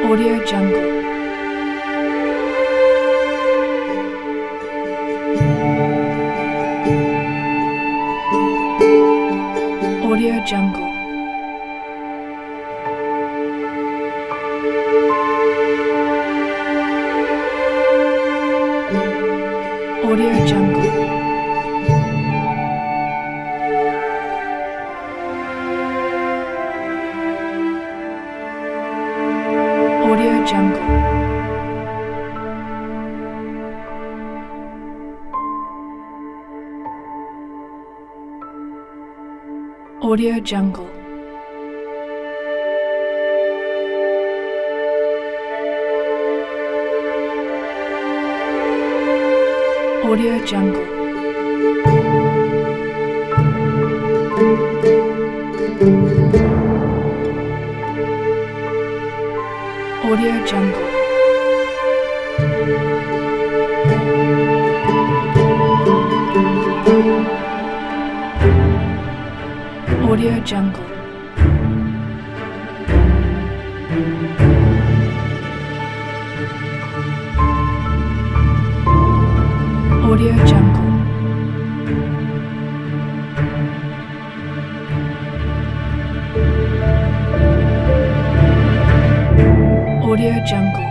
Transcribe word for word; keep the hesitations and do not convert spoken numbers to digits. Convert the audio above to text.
Audio Jungle. Audio Jungle. Audio Jungle. Audio Jungle. Audio Jungle. Audio Jungle. Audio Jungle. Audio Jungle. Audio Jungle. Audio Jungle.